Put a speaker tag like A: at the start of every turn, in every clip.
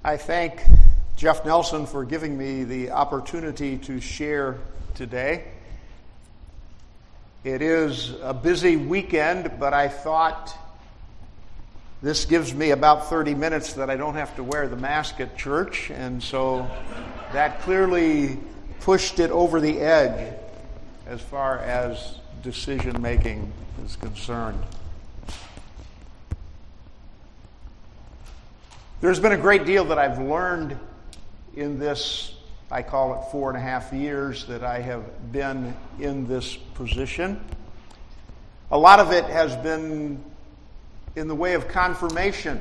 A: I thank Jeff Nelson for giving me the opportunity to share today. It is a busy weekend, but I thought this gives me about 30 minutes that I don't have to wear the mask at church, and so that clearly pushed it over the edge as far as decision making is concerned. There's been a great deal that I've learned in this, I call it 4.5 years that I have been in this position. A lot of it has been in the way of confirmation.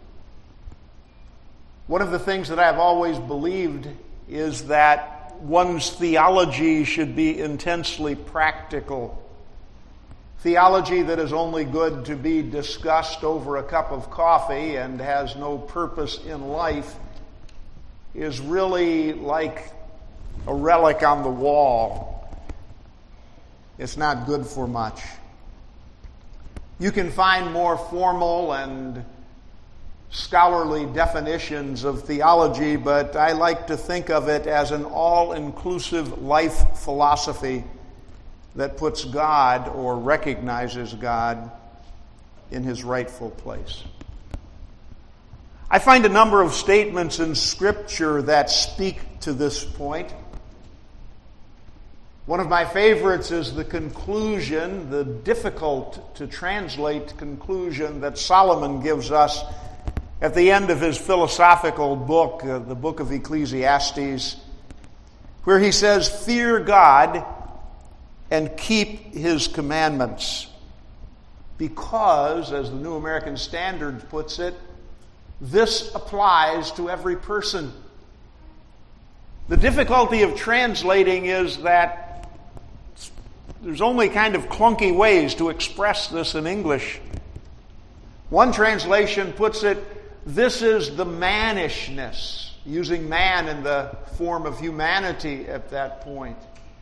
A: One of the things that I've always believed is that one's theology should be intensely practical. Theology that is only good to be discussed over a cup of coffee and has no purpose in life is really like a relic on the wall. It's not good for much. You can find more formal and scholarly definitions of theology, but I like to think of it as an all-inclusive life philosophy that puts God or recognizes God in his rightful place. I find a number of statements in Scripture that speak to this point. One of my favorites is the conclusion, the difficult to translate conclusion that Solomon gives us at the end of his philosophical book, the book of Ecclesiastes, where he says, "Fear God and keep his commandments, because," as the New American Standard puts it, "this applies to every person." The difficulty of translating is that there's only kind of clunky ways to express this in English. One translation puts it, "This is the mannishness," using man in the form of humanity at that point.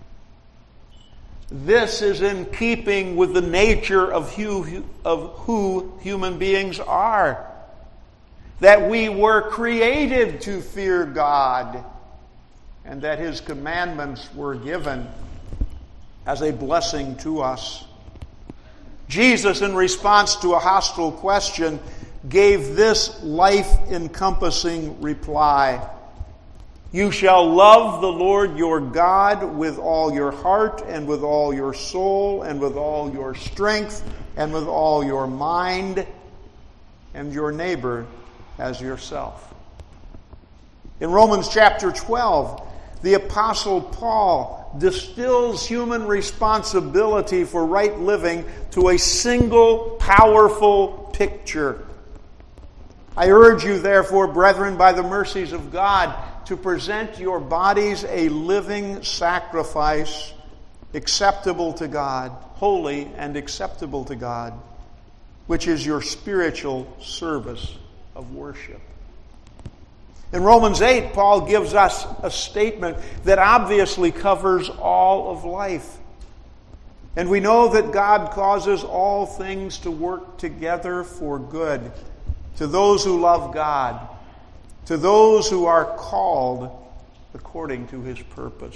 A: This is in keeping with the nature of who human beings are. That we were created to fear God, and that his commandments were given as a blessing to us. Jesus, in response to a hostile question, gave this life-encompassing reply: "You shall love the Lord your God with all your heart and with all your soul and with all your strength and with all your mind, and your neighbor as yourself." In Romans chapter 12, the Apostle Paul distills human responsibility for right living to a single powerful picture. "I urge you, therefore, brethren, by the mercies of God, to present your bodies a living sacrifice, acceptable to God, holy and acceptable to God, which is your spiritual service of worship." In Romans 8, Paul gives us a statement that obviously covers all of life. "And we know that God causes all things to work together for good, to those who love God, to those who are called according to his purpose."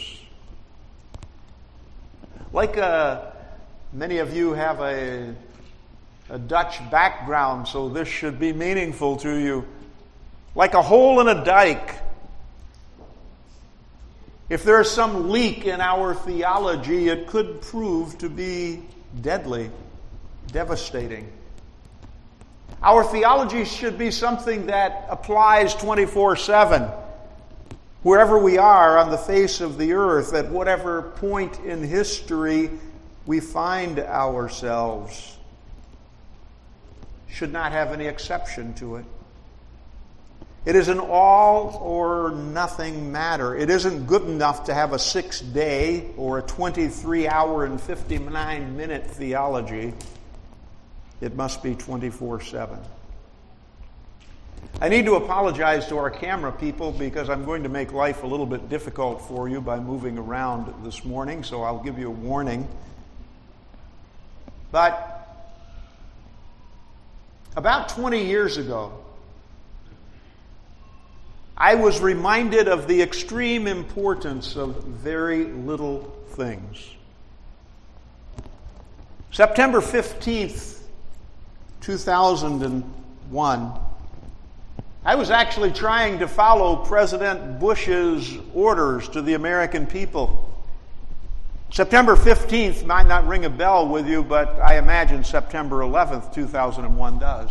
A: Like many of you have a Dutch background, so this should be meaningful to you. Like a hole in a dike. If there is some leak in our theology, it could prove to be deadly, devastating. Our theology should be something that applies 24/7, wherever we are on the face of the earth, at whatever point in history we find ourselves. Should not have any exception to it. It is an all or nothing matter. It isn't good enough to have a 6-day or a 23-hour and 59-minute theology. It must be 24/7. I need to apologize to our camera people because I'm going to make life a little bit difficult for you by moving around this morning, so I'll give you a warning. But about 20 years ago, I was reminded of the extreme importance of very little things. September 15th, 2001, I was actually trying to follow President Bush's orders to the American people. September 15th might not ring a bell with you, but I imagine September 11th, 2001 does.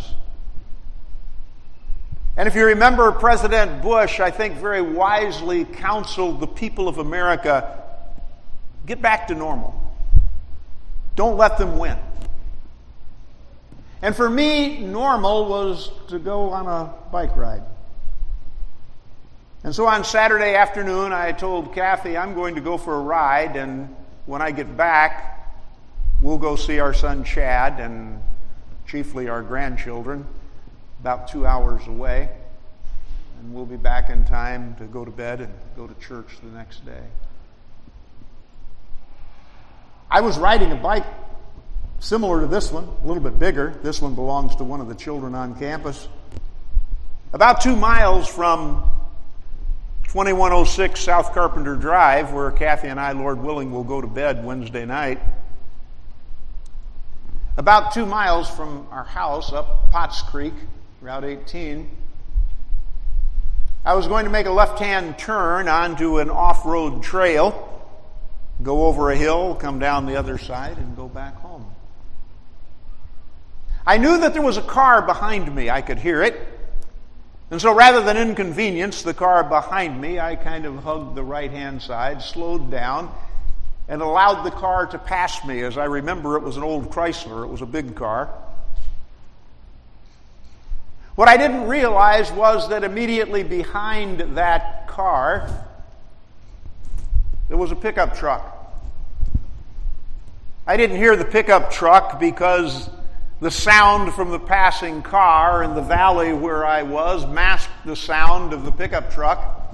A: And if you remember, President Bush, I think, very wisely counseled the people of America, get back to normal. Don't let them win. And for me, normal was to go on a bike ride. And so on Saturday afternoon, I told Kathy, I'm going to go for a ride, and when I get back, we'll go see our son Chad and chiefly our grandchildren, about 2 hours away. And we'll be back in time to go to bed and go to church the next day. I was riding a bike similar to this one, a little bit bigger. This one belongs to one of the children on campus. About 2 miles from 2106 South Carpenter Drive, where Kathy and I, Lord willing, will go to bed Wednesday night. About 2 miles from our house up Potts Creek, Route 18, I was going to make a left-hand turn onto an off-road trail, go over a hill, come down the other side, and go back home. I knew that there was a car behind me. I could hear it. And so rather than inconvenience the car behind me, I kind of hugged the right-hand side, slowed down, and allowed the car to pass me. As I remember, it was an old Chrysler. It was a big car. What I didn't realize was that immediately behind that car, there was a pickup truck. I didn't hear the pickup truck because the sound from the passing car in the valley where I was masked the sound of the pickup truck.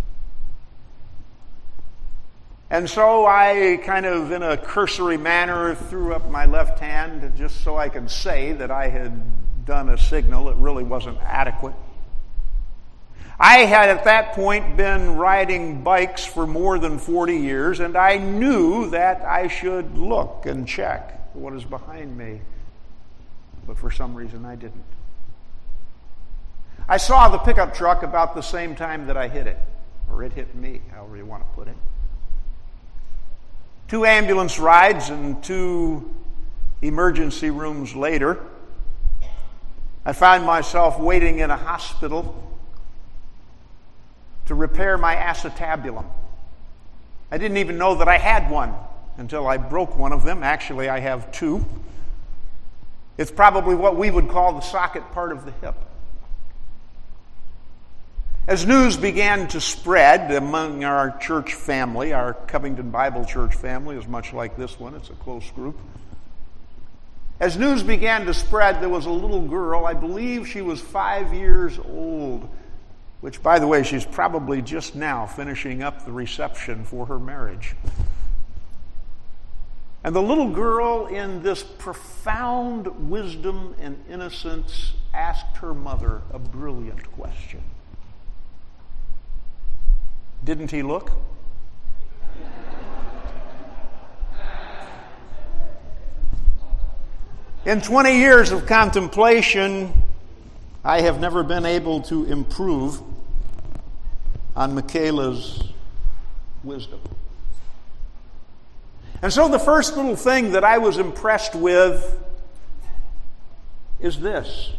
A: And so I kind of, in a cursory manner, threw up my left hand just so I could say that I had done a signal. It really wasn't adequate. I had at that point been riding bikes for more than 40 years, and I knew that I should look and check what is behind me. But for some reason I didn't. I saw the pickup truck about the same time that I hit it, or it hit me, however you want to put it. 2 ambulance rides and 2 emergency rooms later, I found myself waiting in a hospital to repair my acetabulum. I didn't even know that I had one until I broke one of them. Actually, I have 2. It's probably what we would call the socket part of the hip. As news began to spread among our church family, our Covington Bible Church family is much like this one. It's a close group. As news began to spread, there was a little girl, I believe she was 5 years old, which, by the way, she's probably just now finishing up the reception for her marriage. And the little girl, in this profound wisdom and innocence, asked her mother a brilliant question. Didn't he look? In 20 years of contemplation, I have never been able to improve on Michaela's wisdom. And so the first little thing that I was impressed with is this.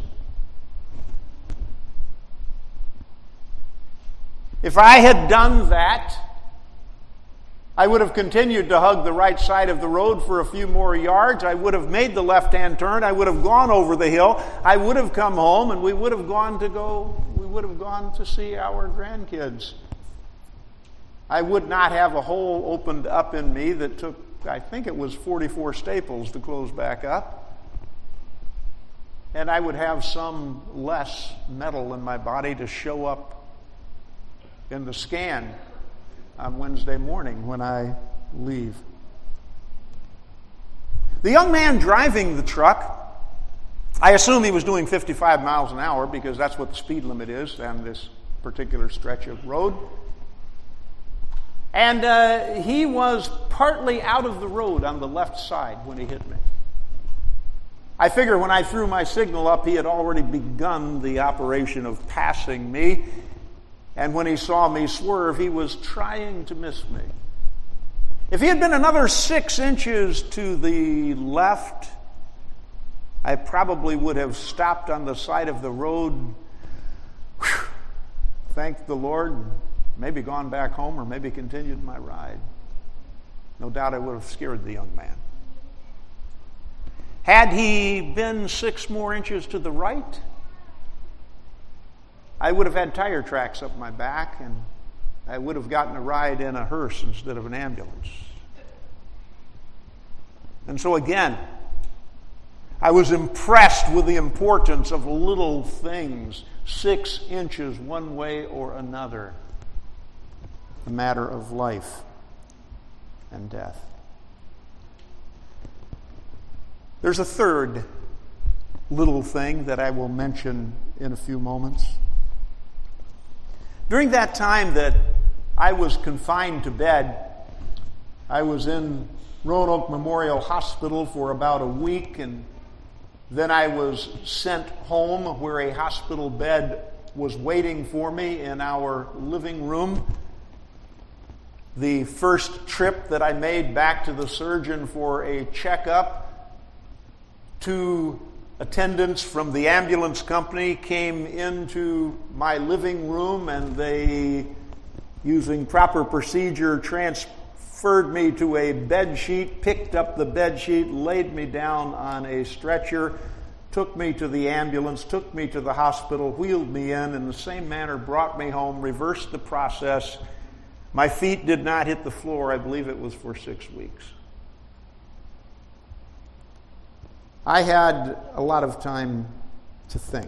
A: If I had done that, I would have continued to hug the right side of the road for a few more yards. I would have made the left-hand turn. I would have gone over the hill. I would have come home, and we would have gone to see our grandkids. I would not have a hole opened up in me that took, I think it was 44 staples to close back up. And I would have some less metal in my body to show up in the scan on Wednesday morning when I leave. The young man driving the truck, I assume he was doing 55 miles an hour because that's what the speed limit is on this particular stretch of road. And he was partly out of the road on the left side when he hit me. I figure when I threw my signal up, he had already begun the operation of passing me. And when he saw me swerve, he was trying to miss me. If he had been another 6 inches to the left, I probably would have stopped on the side of the road, thanked the Lord, maybe gone back home or maybe continued my ride. No doubt I would have scared the young man. Had he been 6 more inches to the right, I would have had tire tracks up my back and I would have gotten a ride in a hearse instead of an ambulance. And so again, I was impressed with the importance of little things, 6 inches one way or another, a matter of life and death. There's a third little thing that I will mention in a few moments. During that time that I was confined to bed, I was in Roanoke Memorial Hospital for about a week, and then I was sent home where a hospital bed was waiting for me in our living room. The first trip that I made back to the surgeon for a checkup, 2 attendants from the ambulance company came into my living room and they, using proper procedure, transferred me to a bed sheet, picked up the bed sheet, laid me down on a stretcher, took me to the ambulance, took me to the hospital, wheeled me in the same manner, brought me home, reversed the process. My feet did not hit the floor. I believe it was for 6 weeks. I had a lot of time to think.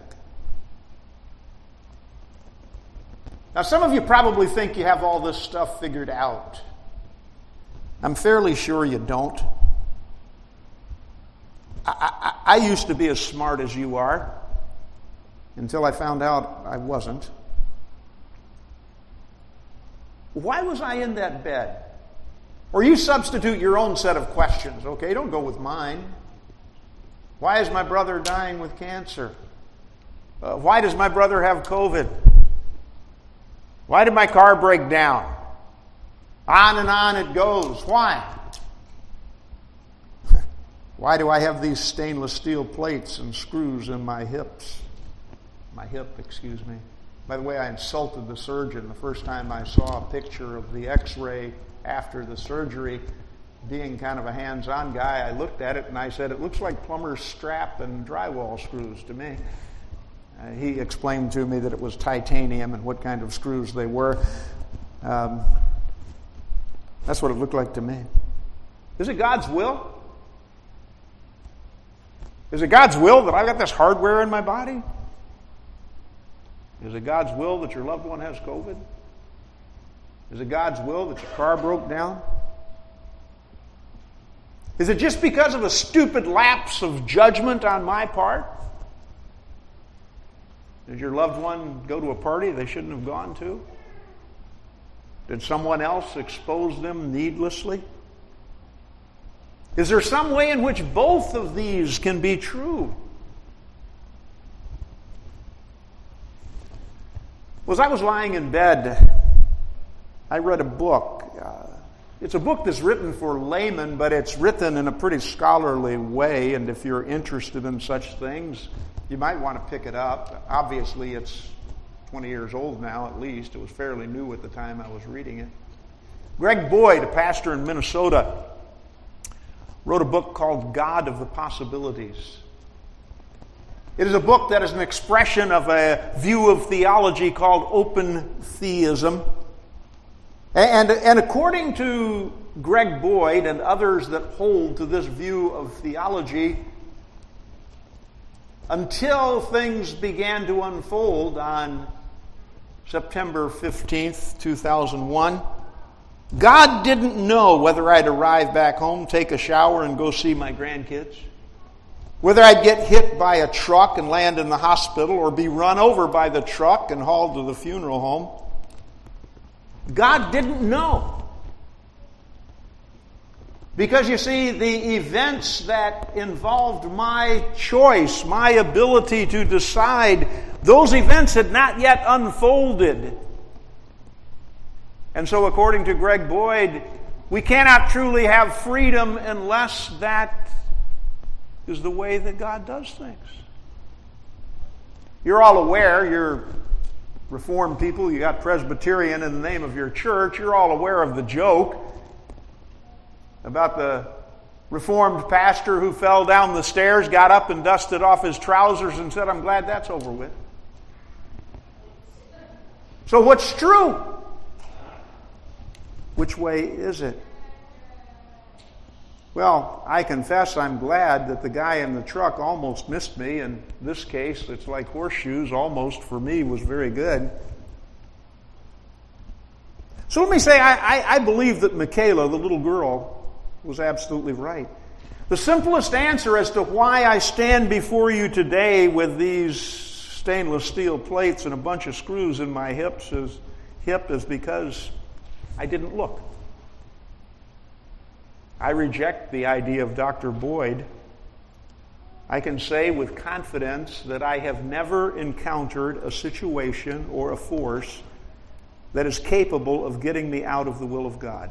A: Now, some of you probably think you have all this stuff figured out. I'm fairly sure you don't. I used to be as smart as you are until I found out I wasn't. Why was I in that bed? Or you substitute your own set of questions, okay? Don't go with mine. Why is my brother dying with cancer? Why does my brother have COVID? Why did my car break down? On and on it goes. Why? Why do I have these stainless steel plates and screws in my hips? My hip, excuse me. By the way, I insulted the surgeon the first time I saw a picture of the x-ray after the surgery. Being kind of a hands-on guy, I looked at it and I said, it looks like plumber's strap and drywall screws to me. He explained to me that it was titanium and what kind of screws they were. That's what it looked like to me. Is it God's will? Is it God's will that I've got this hardware in my body? Is it God's will that your loved one has COVID? Is it God's will that your car broke down? Is it just because of a stupid lapse of judgment on my part? Did your loved one go to a party they shouldn't have gone to? Did someone else expose them needlessly? Is there some way in which both of these can be true? As I was lying in bed, I read a book. It's a book that's written for laymen, but it's written in a pretty scholarly way, and if you're interested in such things, you might want to pick it up. Obviously, it's 20 years old now, at least. It was fairly new at the time I was reading it. Greg Boyd, a pastor in Minnesota, wrote a book called God of the Possibilities. It is a book that is an expression of a view of theology called open theism. And according to Greg Boyd and others that hold to this view of theology, until things began to unfold on September 15th, 2001, God didn't know whether I'd arrive back home, take a shower, and go see my grandkids. Whether I'd get hit by a truck and land in the hospital or be run over by the truck and hauled to the funeral home, God didn't know. Because you see, the events that involved my choice, my ability to decide, those events had not yet unfolded. And so according to Greg Boyd, we cannot truly have freedom unless that is the way that God does things. You're all aware, you're Reformed people, you got Presbyterian in the name of your church, you're all aware of the joke about the Reformed pastor who fell down the stairs, got up and dusted off his trousers and said, "I'm glad that's over with." So what's true? Which way is it? Well, I confess I'm glad that the guy in the truck almost missed me. In this case, it's like horseshoes. Almost, for me, was very good. So let me say, I believe that Michaela, the little girl, was absolutely right. The simplest answer as to why I stand before you today with these stainless steel plates and a bunch of screws in my hip is because I didn't look. I reject the idea of Dr. Boyd. I can say with confidence that I have never encountered a situation or a force that is capable of getting me out of the will of God.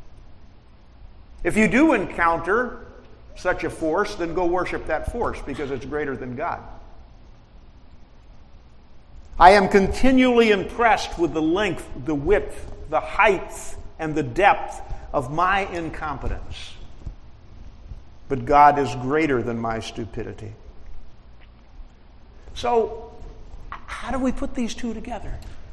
A: If you do encounter such a force, then go worship that force because it's greater than God. I am continually impressed with the length, the width, the height, and the depth of my incompetence. But God is greater than my stupidity. So, how do we put these two together?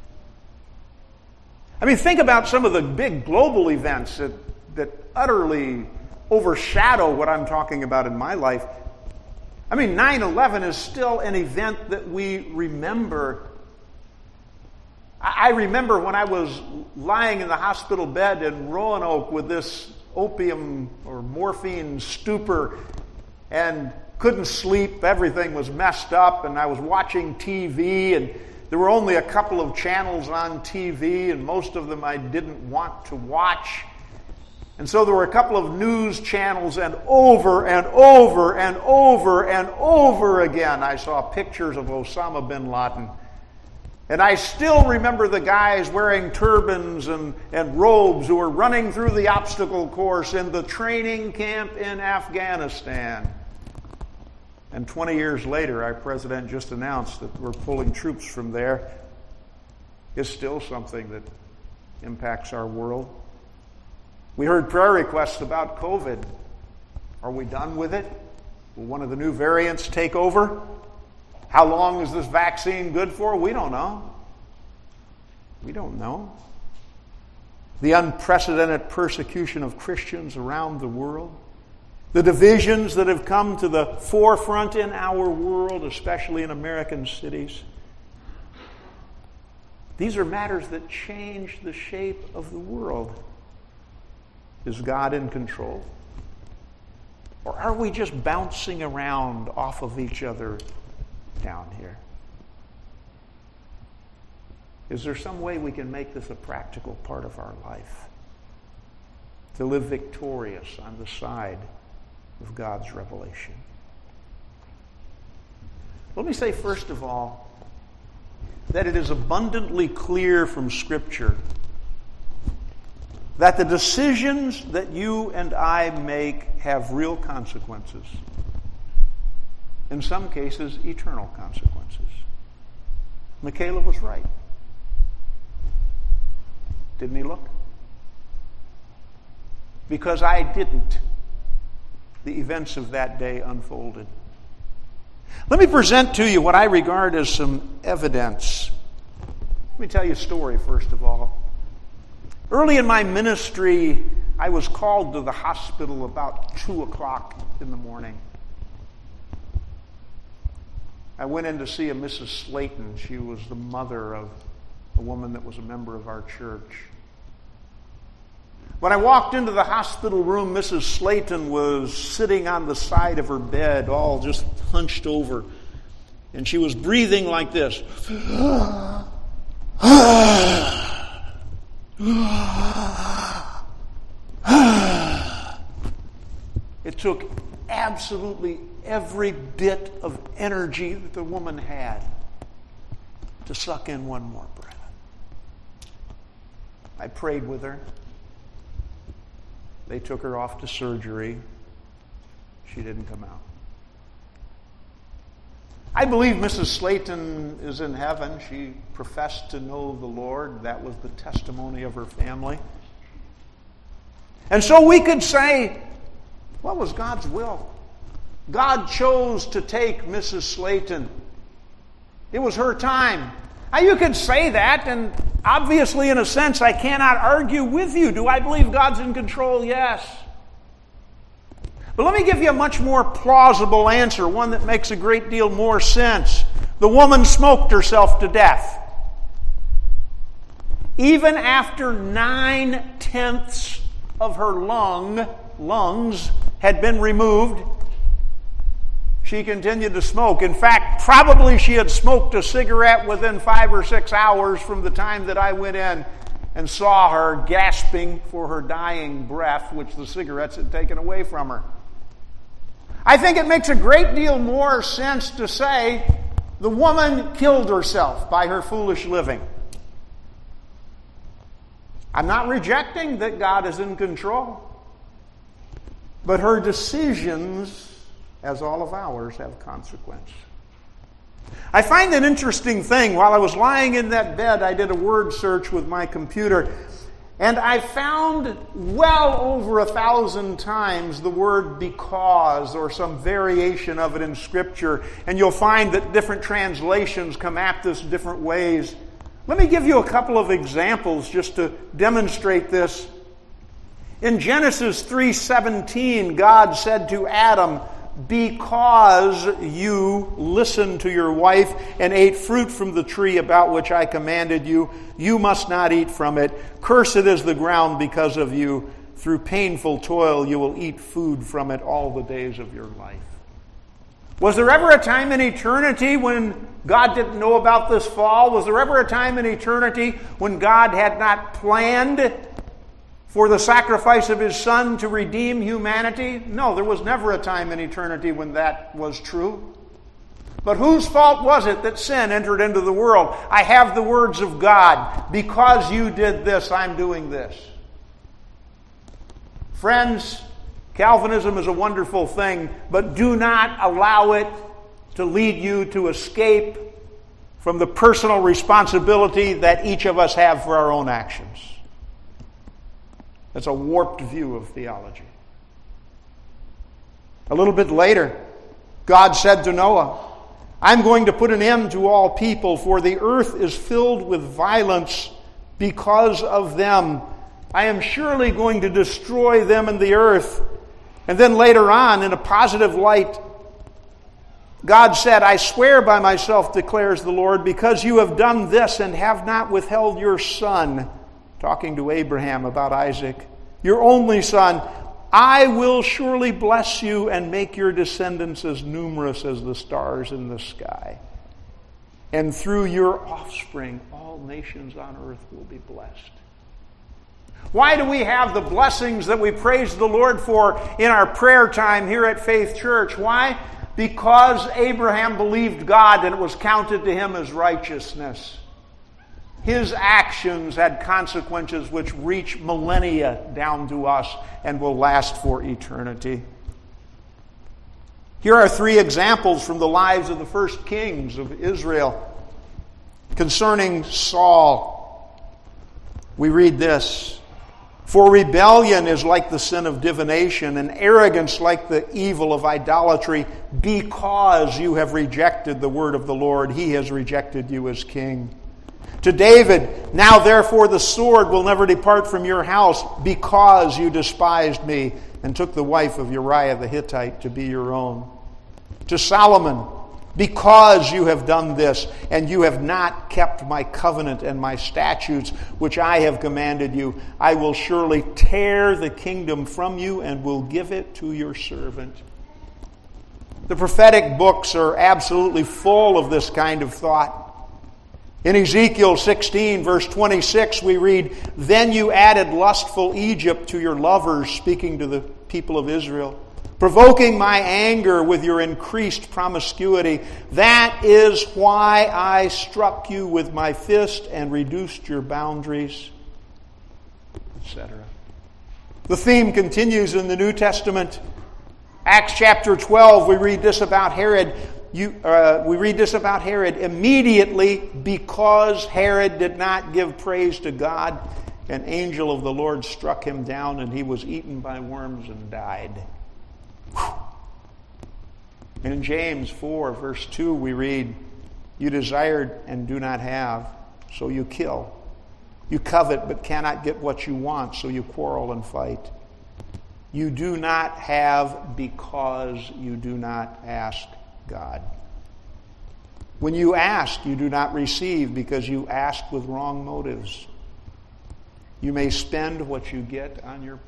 A: I mean, think about some of the big global events that utterly overshadow what I'm talking about in my life. I mean, 9/11 is still an event that we remember. I remember when I was lying in the hospital bed in Roanoke with this opium or morphine stupor and couldn't sleep. Everything was messed up, and I was watching TV, and there were only a couple of channels on TV, and most of them I didn't want to watch. And so there were a couple of news channels, and over and over and over and over again I saw pictures of Osama bin Laden. And I still remember the guys wearing turbans and robes who were running through the obstacle course in the training camp in Afghanistan. And 20 years later, our president just announced that we're pulling troops from there. It's still something that impacts our world. We heard prayer requests about COVID. Are we done with it? Will one of the new variants take over? How long is this vaccine good for? We don't know. We don't know. The unprecedented persecution of Christians around the world. The divisions that have come to the forefront in our world, especially in American cities. These are matters that change the shape of the world. Is God in control? Or are we just bouncing around off of each other down here? Is there some way we can make this a practical part of our life? To live victorious on the side of God's revelation. Let me say first of all that it is abundantly clear from Scripture that the decisions that you and I make have real consequences. In some cases, eternal consequences. Michaela was right. Didn't he look? Because I didn't, the events of that day unfolded. Let me present to you what I regard as some evidence. Let me tell you a story, first of all. Early in my ministry, I was called to the hospital about 2 o'clock in the morning. I went in to see a Mrs. Slayton. She was the mother of a woman that was a member of our church. When I walked into the hospital room, Mrs. Slayton was sitting on the side of her bed, all just hunched over. And she was breathing like this. It took absolutely every bit of energy that the woman had to suck in one more breath. I prayed with her. They took her off to surgery. She didn't come out. I believe Mrs. Slayton is in heaven. She professed to know the Lord. That was the testimony of her family. And so we could say, what was God's will? God chose to take Mrs. Slayton. It was her time. Now you could say that, and obviously in a sense I cannot argue with you. Do I believe God's in control? Yes. But let me give you a much more plausible answer, one that makes a great deal more sense. The woman smoked herself to death. Even after 9/10 of her lungs had been removed, she continued to smoke. In fact, probably she had smoked a cigarette within 5 or 6 hours from the time that I went in and saw her gasping for her dying breath, which the cigarettes had taken away from her. I think it makes a great deal more sense to say the woman killed herself by her foolish living. I'm not rejecting that God is in control, but her decisions, as all of ours, have consequence. I find an interesting thing. While I was lying in that bed, I did a word search with my computer, and I found well over 1,000 times the word because or some variation of it in Scripture. And you'll find that different translations come at this different ways. Let me give you a couple of examples just to demonstrate this. In Genesis 3:17, God said to Adam, "Because you listened to your wife and ate fruit from the tree about which I commanded you, you must not eat from it. Cursed is the ground because of you. Through painful toil you will eat food from it all the days of your life." Was there ever a time in eternity when God didn't know about this fall? Was there ever a time in eternity when God had not planned for the sacrifice of His Son to redeem humanity? No, there was never a time in eternity when that was true. But whose fault was it that sin entered into the world? I have the words of God. Because you did this, I'm doing this. Friends, Calvinism is a wonderful thing, but do not allow it to lead you to escape from the personal responsibility that each of us have for our own actions. That's a warped view of theology. A little bit later, God said to Noah, "I'm going to put an end to all people, for the earth is filled with violence because of them. I am surely going to destroy them in the earth." And then later on, in a positive light, God said, "I swear by myself, declares the Lord, because you have done this and have not withheld your son," talking to Abraham about Isaac, "your only son, I will surely bless you and make your descendants as numerous as the stars in the sky. And through your offspring, all nations on earth will be blessed." Why do we have the blessings that we praise the Lord for in our prayer time here at Faith Church? Why? Because Abraham believed God and it was counted to him as righteousness. His actions had consequences which reach millennia down to us and will last for eternity. Here are 3 examples from the lives of the first kings of Israel. Concerning Saul, we read this: "For rebellion is like the sin of divination, and arrogance like the evil of idolatry. Because you have rejected the word of the Lord, He has rejected you as king." To David, "Now therefore the sword will never depart from your house, because you despised me and took the wife of Uriah the Hittite to be your own." To Solomon, Because you have done this, and you have not kept my covenant and my statutes, which I have commanded you, I will surely tear the kingdom from you and will give it to your servant. The prophetic books are absolutely full of this kind of thought. In Ezekiel 16, verse 26, we read, "Then you added lustful Egypt to your lovers," speaking to the people of Israel, "provoking my anger with your increased promiscuity. That is why I struck you with my fist and reduced your boundaries," etc. The theme continues in the New Testament. Acts chapter 12, we read this about Herod. Immediately, because Herod did not give praise to God, an angel of the Lord struck him down, and he was eaten by worms and died. In James 4, verse 2, we read, "You desired and do not have, so you kill. You covet but cannot get what you want, so you quarrel and fight. You do not have because you do not ask God. When you ask, you do not receive because you ask with wrong motives. You may spend what you get on your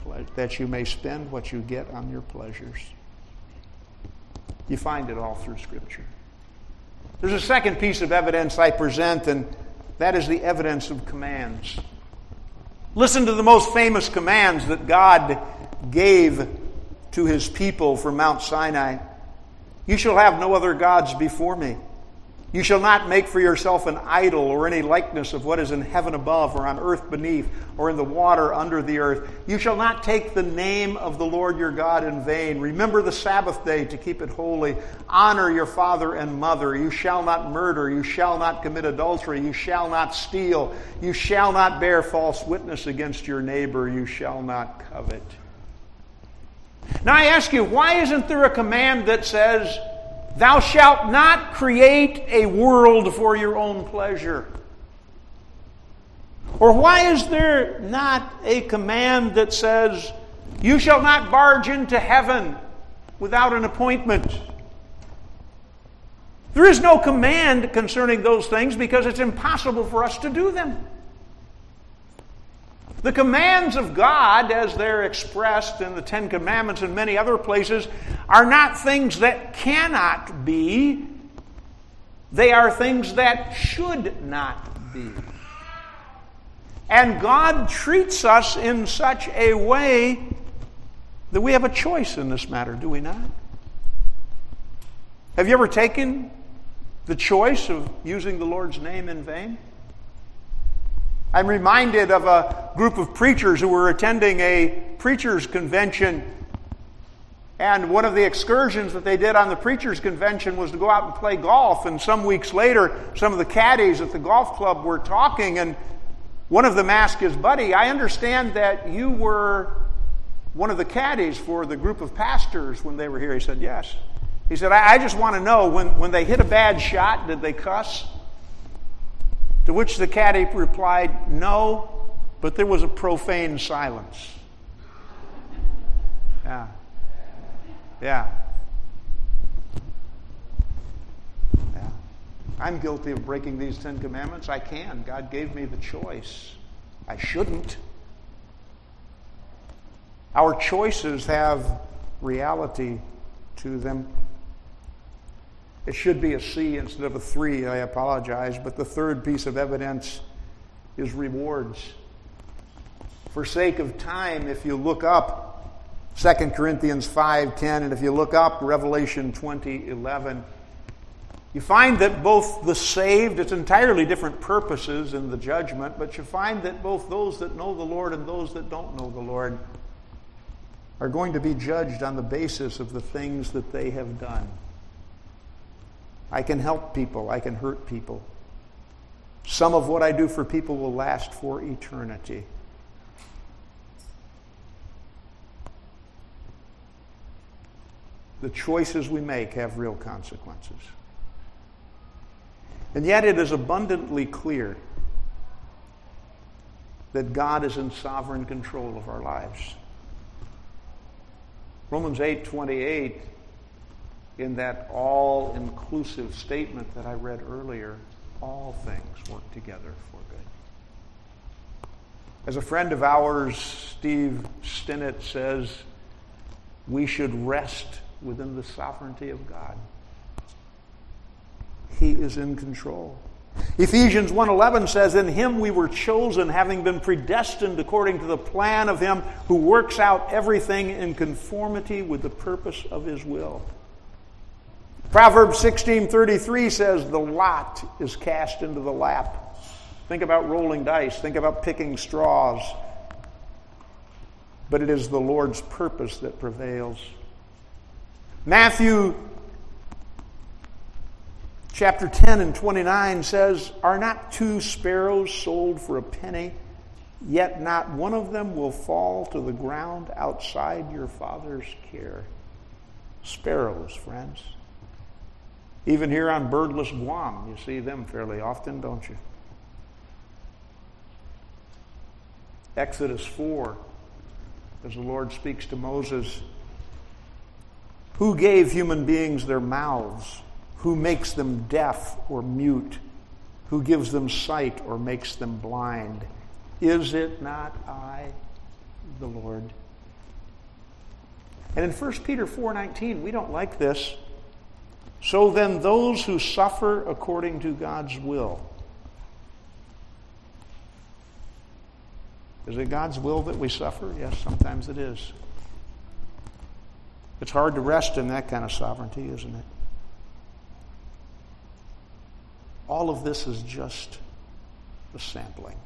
A: pleasures." You find it all through Scripture. There's a second piece of evidence I present, and that is the evidence of commands. Listen to the most famous commands that God gave to his people from Mount Sinai. "You shall have no other gods before me. You shall not make for yourself an idol or any likeness of what is in heaven above or on earth beneath or in the water under the earth. You shall not take the name of the Lord your God in vain. Remember the Sabbath day to keep it holy. Honor your father and mother. You shall not murder. You shall not commit adultery. You shall not steal. You shall not bear false witness against your neighbor. You shall not covet." Now I ask you, why isn't there a command that says, "Thou shalt not create a world for your own pleasure"? Or why is there not a command that says, "You shall not barge into heaven without an appointment"? There is no command concerning those things because it's impossible for us to do them. The commands of God, as they're expressed in the Ten Commandments and many other places, are not things that cannot be. They are things that should not be. And God treats us in such a way that we have a choice in this matter, do we not? Have you ever taken the choice of using the Lord's name in vain? I'm reminded of a group of preachers who were attending a preachers' convention. And one of the excursions that they did on the preachers' convention was to go out and play golf. And some weeks later, some of the caddies at the golf club were talking, and one of them asked his buddy, "I understand that you were one of the caddies for the group of pastors when they were here." He said, "Yes." He said, I just want to know, when they hit a bad shot, did they cuss?" To which the caddy replied, "No, but there was a profane silence." Yeah. I'm guilty of breaking these 10 commandments. I can. God gave me the choice. I shouldn't. Our choices have reality to them. It should be a C instead of a 3, I apologize. But the third piece of evidence is rewards. For sake of time, if you look up 2 Corinthians 5:10, and if you look up Revelation 20:11, you find that both the saved, it's entirely different purposes in the judgment, but you find that both those that know the Lord and those that don't know the Lord are going to be judged on the basis of the things that they have done. I can help people. I can hurt people. Some of what I do for people will last for eternity. The choices we make have real consequences. And yet it is abundantly clear that God is in sovereign control of our lives. Romans 8:28 in that all-inclusive statement that I read earlier, all things work together for good. As a friend of ours, Steve Stinnett, says, we should rest within the sovereignty of God. He is in control. Ephesians 1:11 says, in him we were chosen, having been predestined according to the plan of him who works out everything in conformity with the purpose of his will. Proverbs 16:33 says, the lot is cast into the lap. Think about rolling dice. Think about picking straws. But it is the Lord's purpose that prevails. Matthew chapter 10 and 29 says, are not 2 sparrows sold for a penny? Yet not one of them will fall to the ground outside your Father's care. Sparrows, friends. Even here on birdless Guam, you see them fairly often, don't you? Exodus 4, as the Lord speaks to Moses, who gave human beings their mouths? Who makes them deaf or mute? Who gives them sight or makes them blind? Is it not I, the Lord? And in 1 Peter 4:19, we don't like this. So then those who suffer according to God's will. Is it God's will that we suffer? Yes, sometimes it is. It's hard to rest in that kind of sovereignty, isn't it? All of this is just a sampling.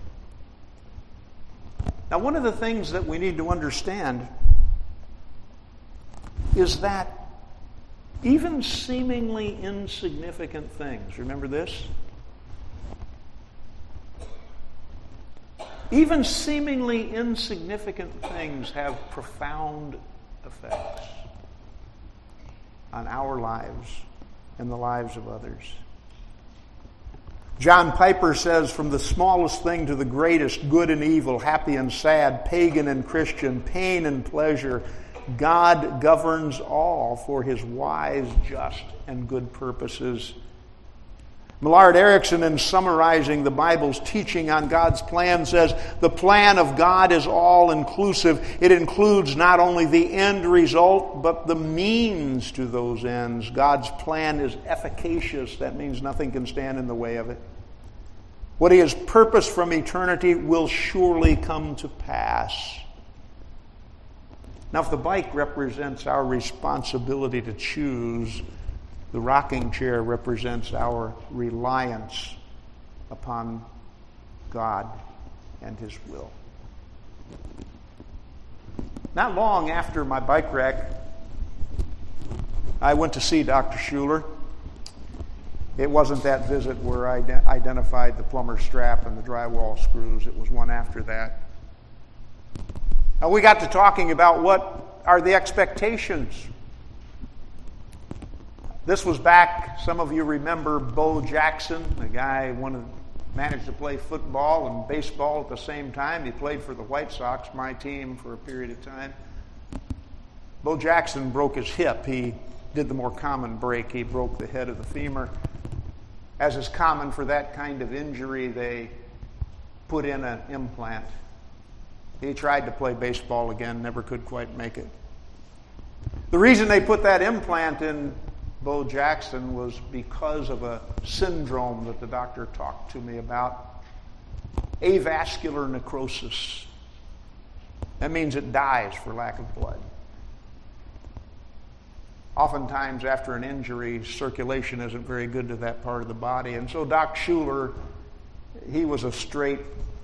A: Now, one of the things that we need to understand is that even seemingly insignificant things, remember this? Even seemingly insignificant things have profound effects on our lives and the lives of others. John Piper says, from the smallest thing to the greatest, good and evil, happy and sad, pagan and Christian, pain and pleasure, God governs all for his wise, just, and good purposes. Millard Erickson, in summarizing the Bible's teaching on God's plan, says, the plan of God is all-inclusive. It includes not only the end result, but the means to those ends. God's plan is efficacious. That means nothing can stand in the way of it. What he has purposed from eternity will surely come to pass. Now, if the bike represents our responsibility to choose, the rocking chair represents our reliance upon God and his will. Not long after my bike wreck, I went to see Dr. Schuler. It wasn't that visit where I identified the plumber's strap and the drywall screws. It was one after that. Now, we got to talking about what are the expectations. This was back, some of you remember Bo Jackson, the guy managed to play football and baseball at the same time. He played for the White Sox, my team, for a period of time. Bo Jackson broke his hip. He did the more common break. He broke the head of the femur. As is common for that kind of injury, they put in an implant. He tried to play baseball again, never could quite make it. The reason they put that implant in Bo Jackson was because of a syndrome that the doctor talked to me about, avascular necrosis. That means it dies for lack of blood. Oftentimes after an injury, circulation isn't very good to that part of the body. And so Doc Schuler, he was a straight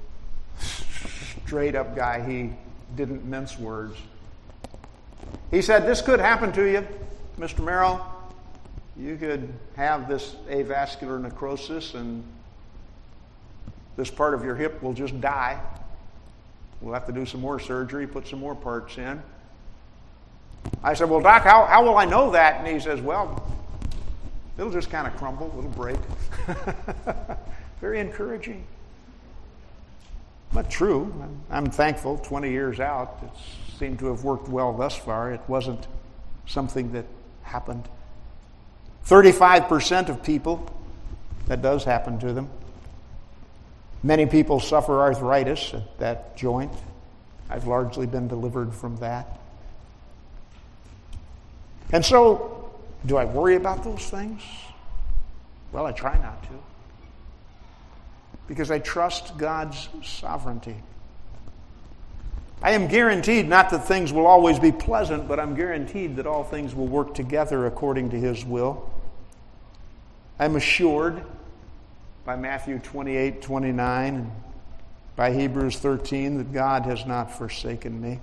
A: up guy. He didn't mince words. He said, this could happen to you, Mr. Merrill. You could have this avascular necrosis and this part of your hip will just die. We'll have to do some more surgery, put some more parts in. I said, well, Doc, how will I know that? And he says, well, it'll just kind of crumble, it'll break. Very encouraging. But true. I'm thankful, 20 years out, it seemed to have worked well thus far. It wasn't something that happened 35% of people, that does happen to them. Many people suffer arthritis at that joint. I've largely been delivered from that. And so, do I worry about those things? Well, I try not to. Because I trust God's sovereignty. I am guaranteed not that things will always be pleasant, but I'm guaranteed that all things will work together according to His will. I'm assured by Matthew 28:29 and by Hebrews 13 that God has not forsaken me.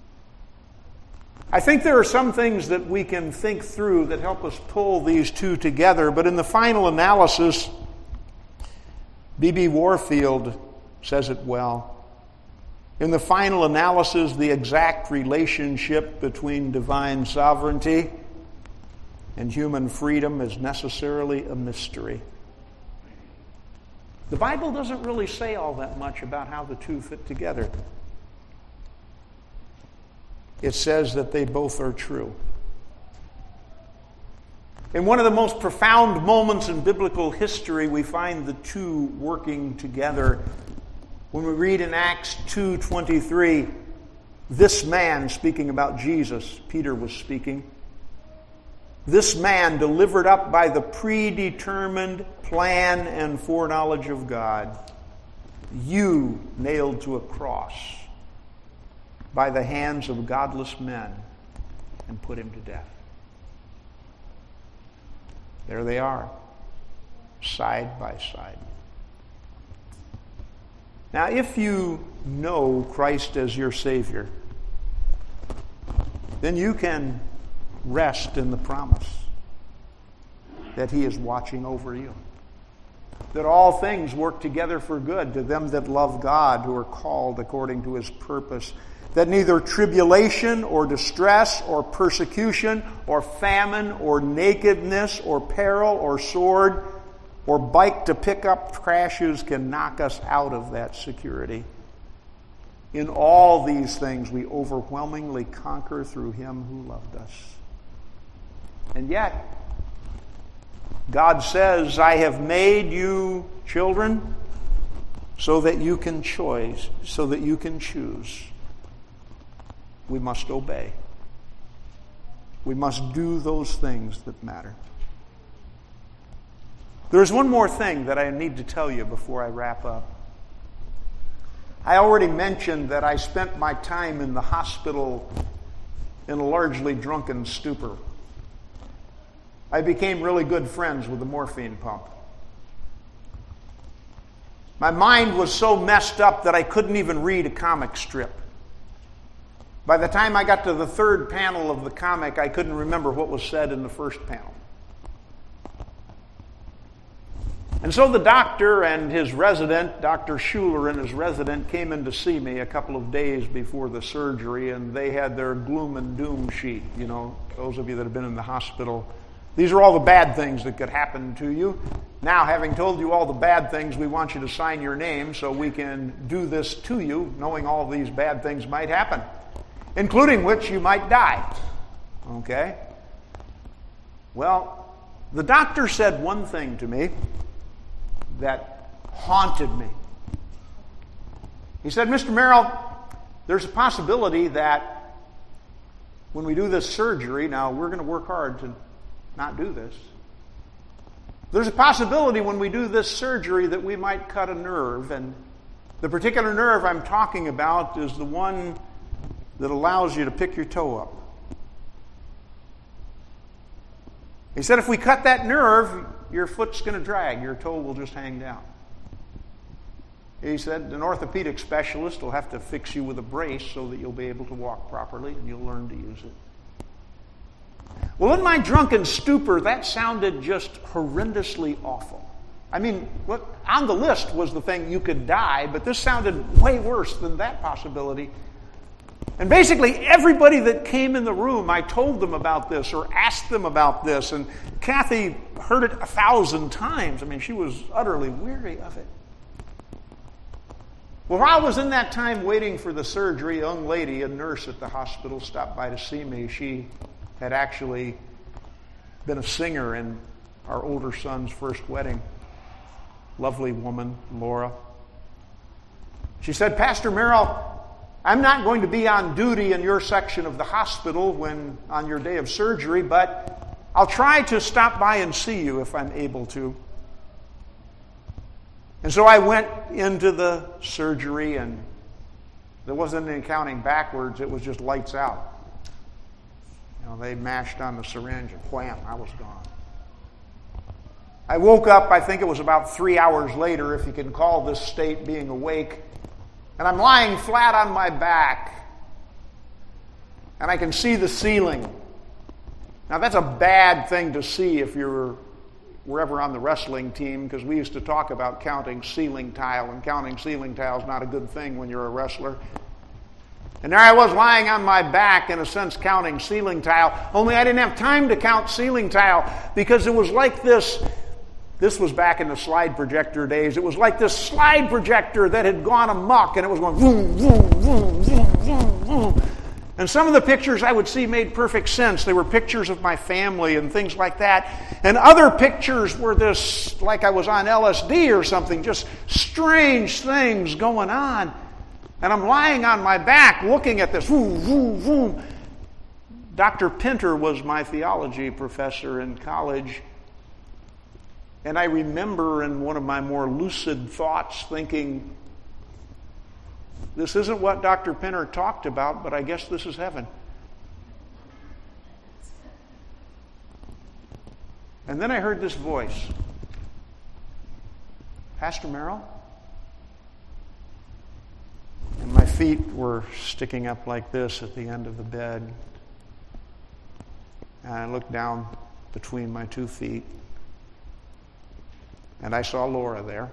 A: I think there are some things that we can think through that help us pull these two together, but in the final analysis, B.B. Warfield says it well. In the final analysis, the exact relationship between divine sovereignty and human freedom is necessarily a mystery. The Bible doesn't really say all that much about how the two fit together. It says that they both are true. In one of the most profound moments in biblical history, we find the two working together. When we read in Acts 2:23, this man, speaking about Jesus, Peter was speaking, this man delivered up by the predetermined plan and foreknowledge of God, you nailed to a cross by the hands of godless men and put him to death. There they are, side by side. Now, if you know Christ as your Savior, then you can rest in the promise that He is watching over you. That all things work together for good to them that love God, who are called according to His purpose. That neither tribulation or distress or persecution or famine or nakedness or peril or sword or bike to pick up crashes can knock us out of that security. In all these things we overwhelmingly conquer through Him who loved us. And yet, God says, I have made you children so that you can choose, so that you can choose. We must obey. We must do those things that matter. There's one more thing that I need to tell you before I wrap up. I already mentioned that I spent my time in the hospital in a largely drunken stupor. I became really good friends with the morphine pump. My mind was so messed up that I couldn't even read a comic strip. By the time I got to the third panel of the comic, I couldn't remember what was said in the first panel. And so the doctor and his resident, Dr. Schuler and his resident, came in to see me a couple of days before the surgery, and they had their gloom and doom sheet. You know, those of you that have been in the hospital, these are all the bad things that could happen to you. Now, having told you all the bad things, we want you to sign your name so we can do this to you, knowing all these bad things might happen, including which you might die. Okay? Well, the doctor said one thing to me that haunted me. He said, Mr. Merrill, there's a possibility that when we do this surgery, now we're going to work hard to not do this. There's a possibility when we do this surgery that we might cut a nerve, and the particular nerve I'm talking about is the one that allows you to pick your toe up. He said, if we cut that nerve, your foot's going to drag. Your toe will just hang down. He said, an orthopedic specialist will have to fix you with a brace so that you'll be able to walk properly and you'll learn to use it. Well, in my drunken stupor, that sounded just horrendously awful. I mean, what on the list was the thing you could die, but this sounded way worse than that possibility. And basically, everybody that came in the room, I told them about this or asked them about this. And Kathy heard it 1,000 times. I mean, she was utterly weary of it. Well, while I was in that time waiting for the surgery, a young lady, a nurse at the hospital, stopped by to see me. She had actually been a singer in our older son's first wedding. Lovely woman, Laura. She said, Pastor Merrill, I'm not going to be on duty in your section of the hospital when on your day of surgery, but I'll try to stop by and see you if I'm able to. And so I went into the surgery, and there wasn't any counting backwards. It was just lights out. They mashed on the syringe, and wham, I was gone. I woke up, I think it was about 3 hours later, if you can call this state being awake, and I'm lying flat on my back, and I can see the ceiling. Now, that's a bad thing to see if you're ever on the wrestling team, because we used to talk about counting ceiling tile, and counting ceiling tile is not a good thing when you're a wrestler. And there I was lying on my back, in a sense, counting ceiling tile, only I didn't have time to count ceiling tile, because it was like this. This was back in the slide projector days. It was like this slide projector that had gone amok, and it was going vroom, vroom, vroom, vroom, vroom, vroom. And some of the pictures I would see made perfect sense. They were pictures of my family and things like that. And other pictures were this, like I was on LSD or something, just strange things going on. And I'm lying on my back looking at this. Vroom, vroom, vroom. Dr. Pinter was my theology professor in college. And I remember in one of my more lucid thoughts thinking, this isn't what Dr. Pinter talked about, but I guess this is heaven. And then I heard this voice. Pastor Merrill? And my feet were sticking up like this at the end of the bed. And I looked down between my 2 feet. And I saw Laura there.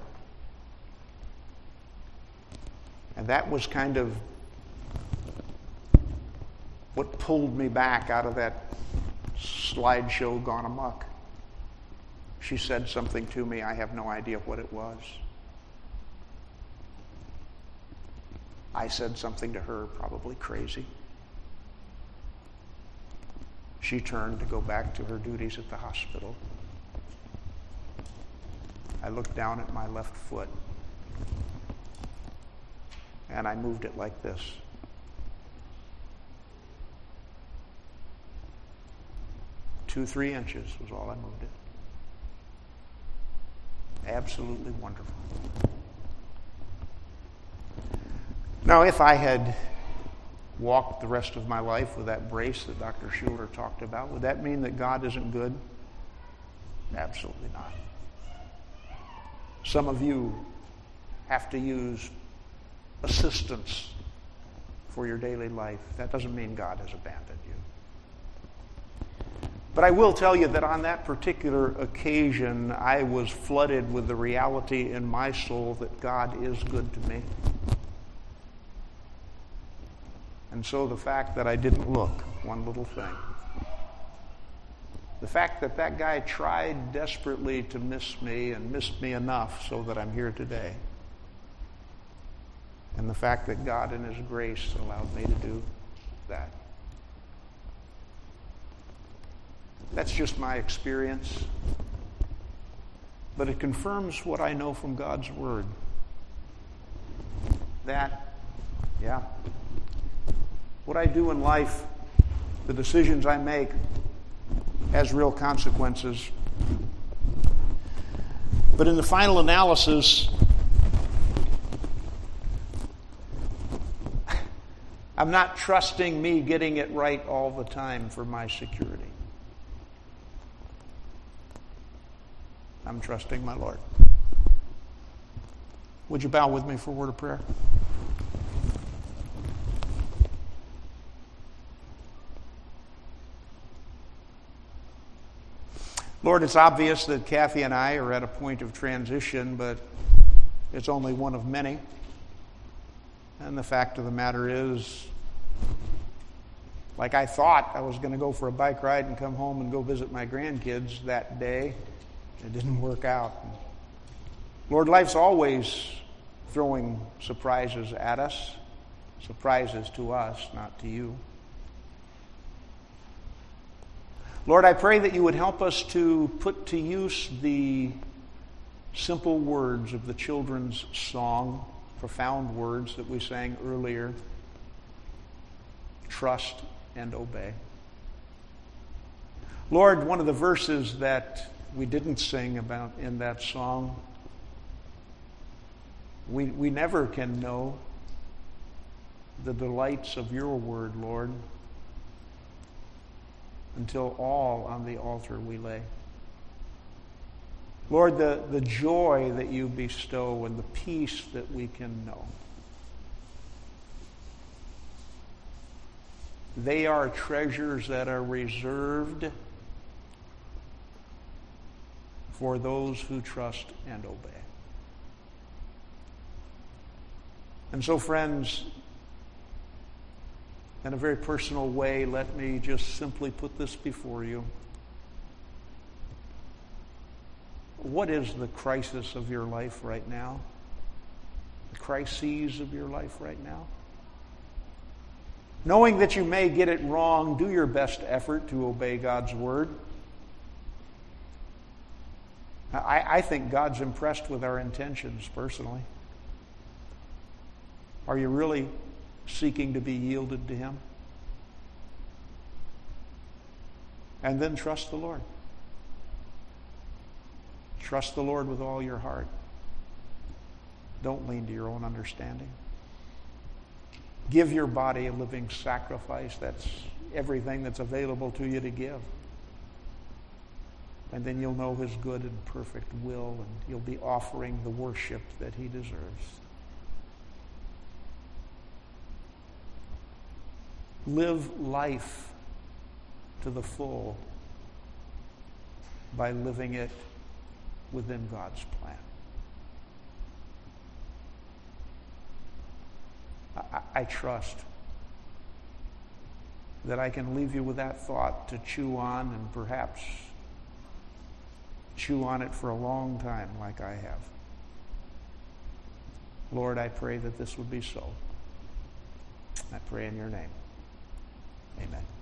A: And that was kind of what pulled me back out of that slideshow gone amok. She said something to me. I have no idea what it was. I said something to her, probably crazy. She turned to go back to her duties at the hospital. I looked down at my left foot, and I moved it like this. Two, 3 inches was all I moved it. Absolutely wonderful. Now, if I had walked the rest of my life with that brace that Dr. Schuler talked about, would that mean that God isn't good? Absolutely not. Some of you have to use assistance for your daily life. That doesn't mean God has abandoned you. But I will tell you that on that particular occasion, I was flooded with the reality in my soul that God is good to me. And so the fact that I didn't look, one little thing. The fact that that guy tried desperately to miss me and missed me enough so that I'm here today. And the fact that God in His grace allowed me to do that. That's just my experience. But it confirms what I know from God's Word. That, what I do in life, the decisions I make, has real consequences. But in the final analysis, I'm not trusting me getting it right all the time for my security. I'm trusting my Lord. Would you bow with me for a word of prayer? Lord, it's obvious that Kathy and I are at a point of transition, but it's only one of many. And the fact of the matter is, like I thought I was going to go for a bike ride and come home and go visit my grandkids that day, it didn't work out. Lord, life's always throwing surprises at us, surprises to us, not to you. Lord, I pray that you would help us to put to use the simple words of the children's song, profound words that we sang earlier. Trust and obey. Lord, one of the verses that we didn't sing about in that song, we never can know the delights of your word, Lord, until all on the altar we lay. Lord, the joy that you bestow and the peace that we can know, they are treasures that are reserved for those who trust and obey. And so, friends, in a very personal way, let me just simply put this before you. What is the crisis of your life right now? The crises of your life right now? Knowing that you may get it wrong, do your best effort to obey God's word. I think God's impressed with our intentions, personally. Are you really seeking to be yielded to Him? And then trust the Lord. Trust the Lord with all your heart. Don't lean to your own understanding. Give your body a living sacrifice. That's everything that's available to you to give. And then you'll know His good and perfect will, and you'll be offering the worship that He deserves. Live life to the full by living it within God's plan. I trust that I can leave you with that thought to chew on, and perhaps chew on it for a long time like I have. Lord, I pray that this would be so. I pray in your name. Amen.